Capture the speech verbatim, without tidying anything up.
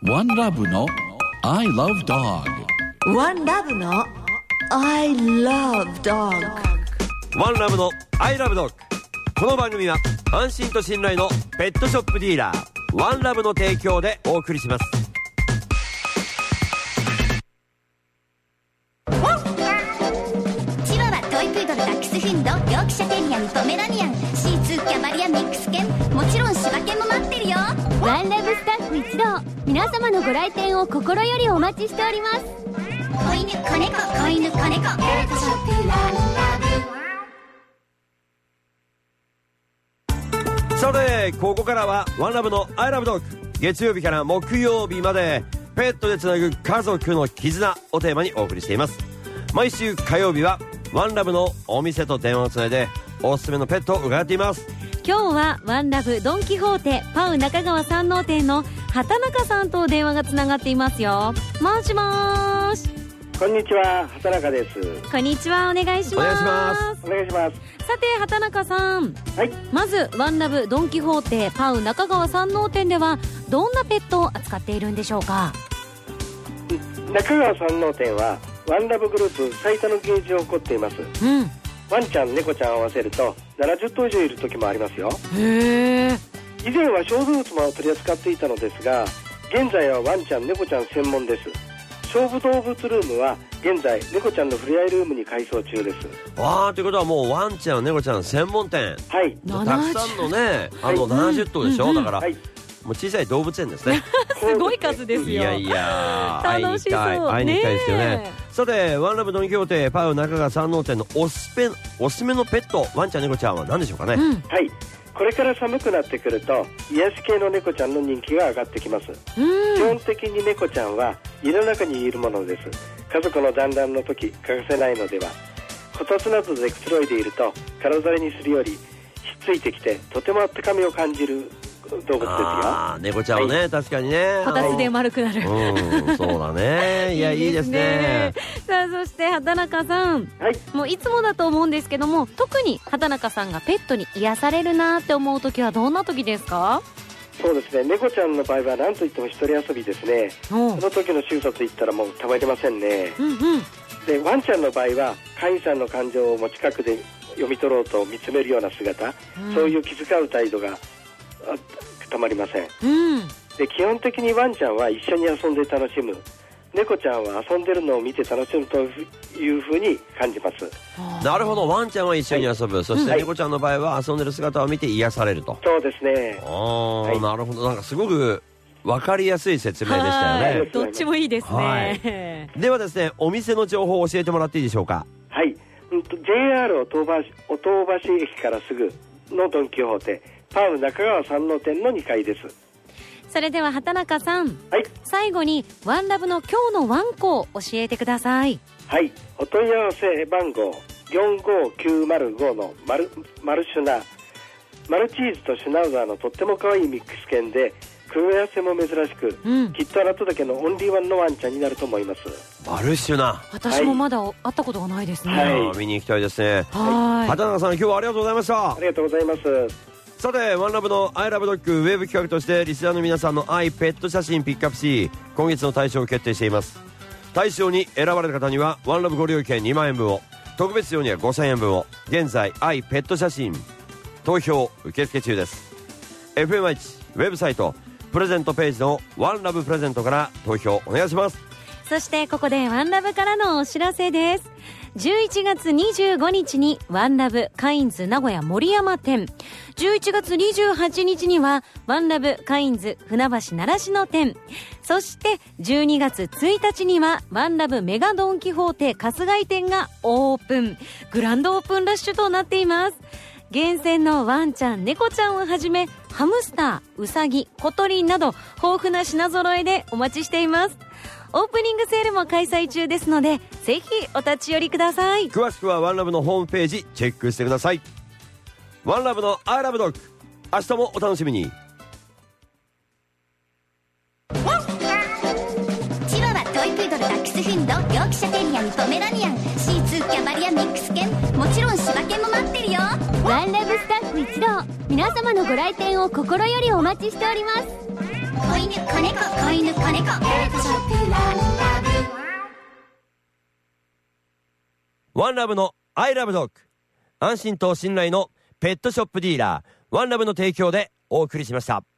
ワンラブの I love dog。 ワンラブの I love dog。 ワンラブの I love dog。 この番組は安心と信頼のペットショップディーラーワンラブの提供でお送りします。 チワワ、トイプードル、ダックスフンド、ヨークシャテリアン、ポメラニアン、シーツー、キャバリア、ミックス犬、もちろん柴犬も待ってるよ。 ワンラブスタッフ一同、皆様のご来店を心よりお待ちしております。 子犬、子猫、子犬、子猫、ペットショップワンラブ。 さてここからはワンラブの I love dog。 月曜日から木曜日までペットでつなぐ家族の絆をテーマにお送りしています。毎週火曜日はワンラブのお店と電話をつないでおすすめのペットを伺っています。 今日はワンラブドンキホーテパウ中川山王店の畑中さんと電話がつながっていますよ。もしもーし。 こんにちは、畑中です。 こんにちは、お願いします。 お願いします。 お願いします。 さて畑中さん、 はい、 まずワンラブドンキホーテパウ中川山王店ではどんなペットを扱っているんでしょうか。 中川山王店はワンラブグループ最多のゲージを誇っています。 うん、 ワンちゃん猫ちゃんを合わせるとななじゅっとう以上いる時もありますよ。 へー。 以前は小動物も取り扱っていたのですが、現在はワンちゃん猫ちゃん専門です。勝負動物ルームは現在猫ちゃんの触れ合いルームに改装中です。 わー、ということはもうワンちゃん猫ちゃん専門店。 はい、 たくさんのね、あのななじゅっとうでしょ、 うんうん、 だから、はい、もう小さい動物園ですねすごい数ですよ。 いやいや楽しそう。 会いに行きたい、会いに行きたいですよね。 ねさてワンラブドンキホーテパウ中川山王店のおすすめおすすめのペットワンちゃん猫ちゃんは何でしょうかね。うん、 はい、これから寒くなってくると癒し系の猫ちゃんの人気が上がってきます。基本的に猫ちゃんは家の中にいるものです。家族の団らんの時欠かせないのでは。こたつなどでくつろいでいると体触れにするよりひっついてきてとても高みを感じる動物ですよ。 あー、猫ちゃんはね、はい、確かにね、 こたつで丸くなる、 うん、そうだねいやいいですね。 さあそして畑中さん、 はい、 もういつもだと思うんですけども、特に畑中さんがペットに癒されるなって思う時はどんな時ですか。 そうですね、猫ちゃんの場合は何といっても一人遊びですね。その時の仕草といったらもうたまりませんね。うんうん、でワンちゃんの場合は飼い主さんの感情を持ち角で読み取ろうと見つめるような姿、うん、そういう気遣う態度がたまりません。うん、で基本的にワンちゃんは一緒に遊んで楽しむ、猫ちゃんは遊んでるのを見て楽しむというふうに感じます。 なるほど、ワンちゃんは一緒に遊ぶ、はい、そして猫ちゃんの場合は遊んでる姿を見て癒されると。 そうですね。 あ、はい、なるほど、なんかすごく分かりやすい説明でしたよね。 どっちもいいですね、はい、 ではですね、お店の情報を教えてもらっていいでしょうか。 はい、うん、ジェイアール おとう橋駅からすぐのドンキホーテパウ中川山王店のにかいです。 それでは畑中さん、 はい、 最後にワンラブの今日のワンコを教えてください。 はい、お問い合わせ番号よんごきゅうまるごのマル、マルシュナ、マルチーズとシュナウザーのとっても可愛いミックス犬で組み合わせも珍しく、うん、きっとあなただけのオンリーワンのワンちゃんになると思います。 マルシュナ、 私もまだ会ったことがないですね。 はい、見に行きたいですね。はい、畑中さん、今日はありがとうございました。 ありがとうございます。 さてワンラブの I love dog ウェブ企画としてリスナーの皆さんの愛ペット写真ピックアップし、今月の大賞を決定しています。大賞に選ばれた方にはワンラブご利用券にまんえんぶんを、特別賞にはごせんえんぶんを。現在愛ペット写真投票受付中です。 エフエムアイチ ウェブサイトプレゼントページのワンラブプレゼントから投票お願いします。 そしてここでワンラブからのお知らせです。じゅういちがつにじゅうごにちにワンラブカインズ名古屋森山店、じゅういちがつにじゅうはちにちにはワンラブカインズ船橋習志野店、そしてじゅうにがつついたちにはワンラブメガドンキホーテ春日井店がオープン、グランドオープンラッシュとなっています。厳選のワンちゃん猫ちゃんをはじめハムスター、ウサギ、小鳥など豊富な品揃えでお待ちしています。オープニングセールも開催中ですので、ぜひお立ち寄りください。 詳しくはワンラブのホームページチェックしてください。ワンラブの I love dog、 明日もお楽しみに。 チワワ、トイプードル、ダックスフンド、ヨークシャテリアン、ポメラニアン、シーツー、キャバリア、ミックス犬、もちろん柴犬も待ってるよ。 ワンラブスタッフ一同、皆様のご来店を心よりお待ちしております。 子子犬子猫子犬子猫ペットショップワンラブ。 ワンラブの I love dog、 安心と信頼のペットショップディーラーワンラブの提供でお送りしました。